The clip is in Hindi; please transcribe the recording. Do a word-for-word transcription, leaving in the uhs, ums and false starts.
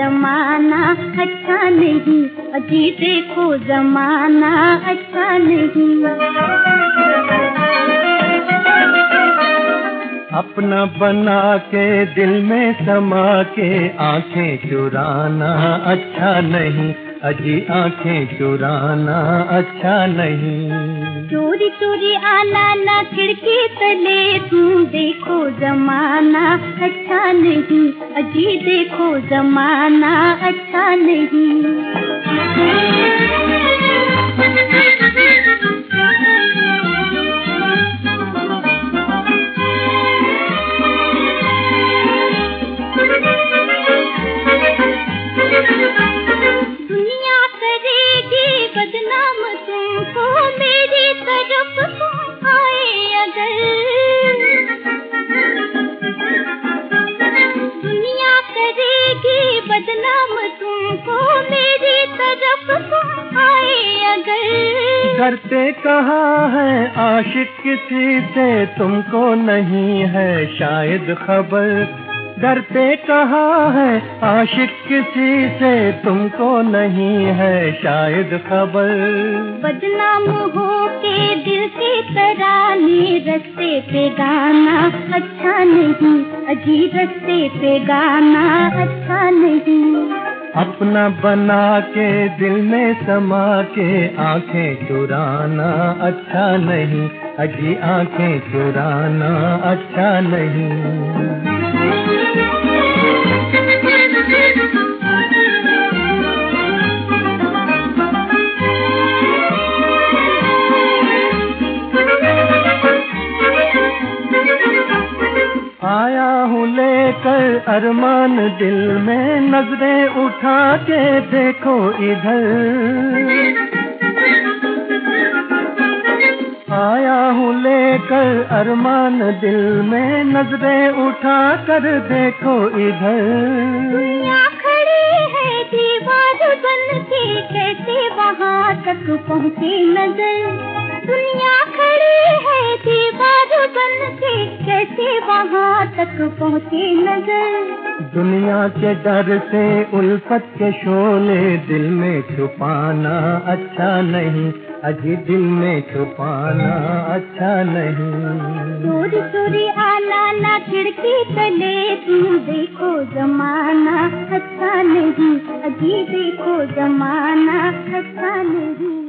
जमाना अच्छा नहीं, अजी देखो जमाना अच्छा नहीं। अपना बना के दिल में समा के आंखें चुराना अच्छा नहीं, अजी आंखें चुराना अच्छा नहीं। चोरी चोरी आना ना खिड़की तले, तुम देखो जमाना अच्छा नहीं, अजी देखो जमाना अच्छा नहीं। दुनिया करेगी बदनाम तुमको, मेरी तरफ तुम आए अगर। दुनिया करेगी बदनाम तुमको, मेरी तरफ तुम आए अगर। डरते कहाँ है आशिक किसी से, तुमको नहीं है शायद खबर। डरते कहाँ है आशिक किसी से, तुमको नहीं है शायद खबर। बदनाम हो के दिल के तराने, रस्ते पे गाना अच्छा नहीं, अजी रस्ते पे गाना अच्छा नहीं। अपना बना के दिल में समा के आंखें चुराना अच्छा नहीं, अजी आंखें चुराना अच्छा नहीं। आया हूँ लेकर अरमान दिल में, नजरें उठा के देखो इधर। आया हूँ लेकर अरमान दिल में, नजरें उठा कर देखो इधर। दुनिया खड़ी है दीवार बन के, कैसे वहाँ तक पहुँचे नजर। दुनिया खड़ी है दीवार बन के, कैसे वहाँ तक पहुँचे नजर। दुनिया के डर से उल्फत के शोले दिल में छुपाना अच्छा नहीं, अजी दिल में छुपाना अच्छा नहीं। चोरी चोरी आना ना खिड़की तले, तुम देखो जमाना अच्छा नहीं, अजी देखो जमाना अच्छा नहीं।